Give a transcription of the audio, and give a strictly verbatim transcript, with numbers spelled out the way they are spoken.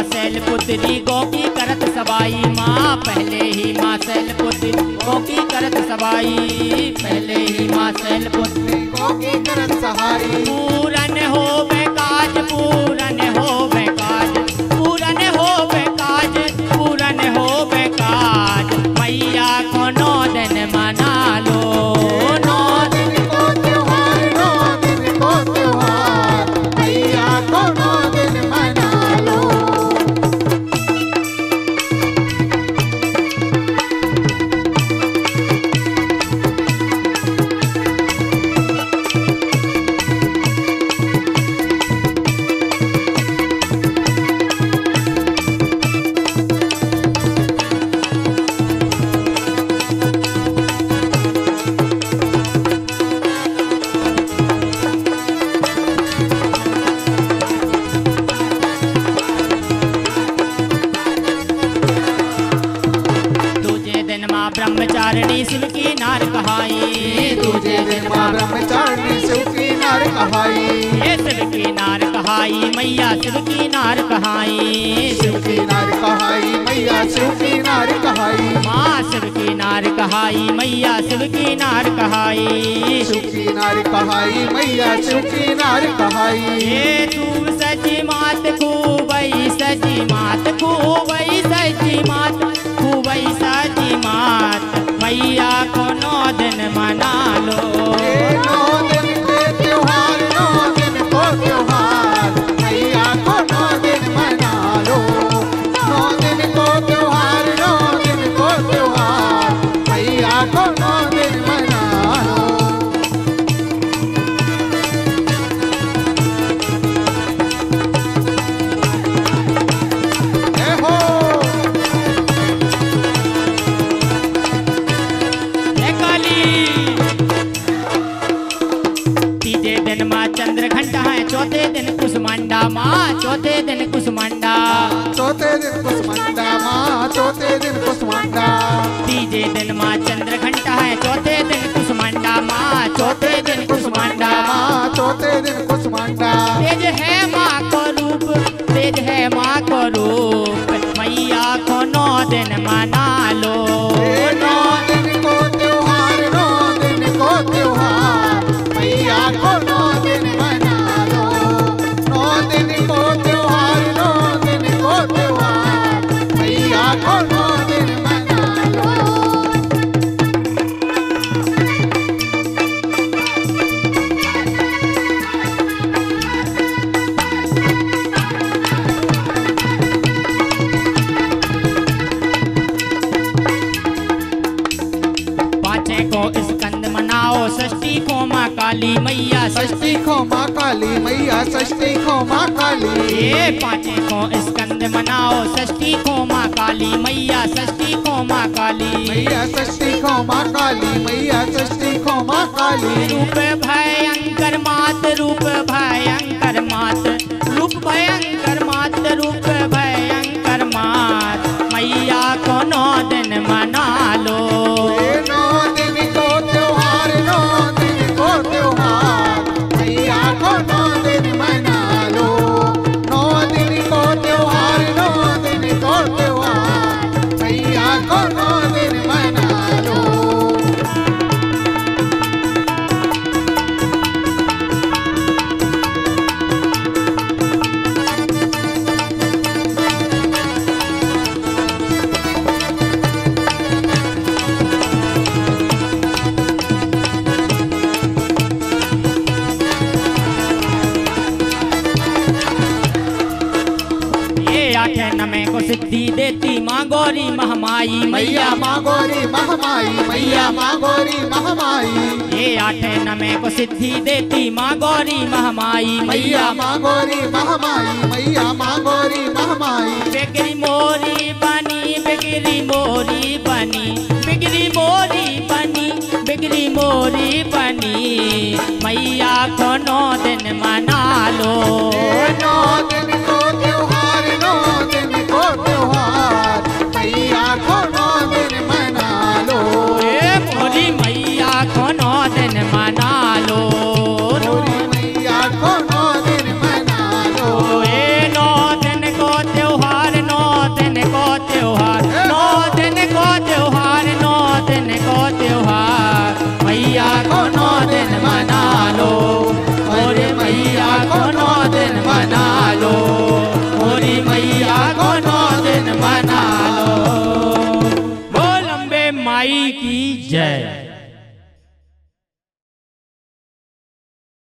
माँ शैलपुत्री गोकी करत सवाई, माँ पहले ही माँ शैलपुत्री गोकी करत सवाई, पहले ही माँ शैलपुत्री गोकी करत सहाई। पूरन हो काज, पूरन हो काज, पूरन हो काज, पूरन हो काज, मैया को नौ दिन मना लो, नौ दिन को त्योहार, नौ दिन को त्योहार, मैया को नौ दिन मना लो। ब्रह्मचारिणी शिव की नार कहाई, दूजे दिन माँ ब्रह्मचारिणी शिव की नार कहाई, ये शिव की नार कहाई, मैया शिव की नार कहाई, शिव की नार कहाई, मैया शिव की नार कहाई, माँ शिव की नार कहाई, मैया शिव की नार कहाई, शिव की नार कहाई, मैया शिव की नार कहाई। ये तू सची मात खूबई सची मात खूबई सची मात खूबई सची मात, मैया को नौ दिन मना लो, नौ दिन के त्योहार, नौ दिन को त्योहार, मैया को नौ दिन मना लो, नौ दिन को त्योहार, नौ दिन को त्योहार, मैया को नौ दिन मना लो। जय हो चंद्रघंटा है, चौथे दिन कुसुमांडा, माँ चौथे दिन कुसुमांडा, चौथे दिन कुसुमांडा, माँ चौथे दिन कुसुमांडा, तीजे दिन माँ चंद्रघंटा है, चौथे दिन कुसुमांडा, माँ चौथे दिन कुसुमांडा, माँ चौथे दिन कुसुमांडा। तेज है माँ को रूप, तेज है माँ को रूप, मैया को नौ दिन मना लो, नौ दिन को त्योहार, नौ दिन को त्योहार, मैया को नौ दिन मना लो, नौ दिन को त्योहार, नौ दिन को त्योहार, मैया को नौ दिन मना लो। षष्ठी को माँ काली मैया, षष्ठी को माँ काली मैया, षष्ठी को माँ काली, ये पाँचे को स्कंद मनाओ, षष्ठी को माँ काली मैया, षष्ठी को माँ काली मैया, षष्ठी को माँ काली मैया, षष्ठी को माँ काली। रूप भयंकर मात, रूप भयंकर मात, रूप भयंकर मात, रूप भयंकर मात, मैया को नौ दिन मना लो, नौ दिन को त्योहार, नौ दिन को त्योहार, मैया को नौ दिन मना लो, नौ दिन को त्योहार, नौ दिन को त्योहार, मैया को नौ दिन मना लो। नमे को सिद्धि देती माँ गौरी महामाई मैया, माँ गौरी महामाई मैया, माँ गौरी महामाई। ये आठे नमे को सिद्धि देती माँ गौरी महामाई मैया, माँ गौरी महामाई मैया, माँ गौरी महामाई। बिगड़ी मोरी बनी, बिगड़ी मोरी बनी, बिगड़ी मोरी बनी, बिगड़ी मोरी बनी, मैया को नौ दिन मना लो, नौ दिन को त्योहार, नौ दिन को त्योहार, मैया को नौ दिन मना लो, ए मोरी मैया को नौ दिन मना लो, मोरी मैया को नौ दिन मना लो, ए नौ दिन को त्योहार माई की जय।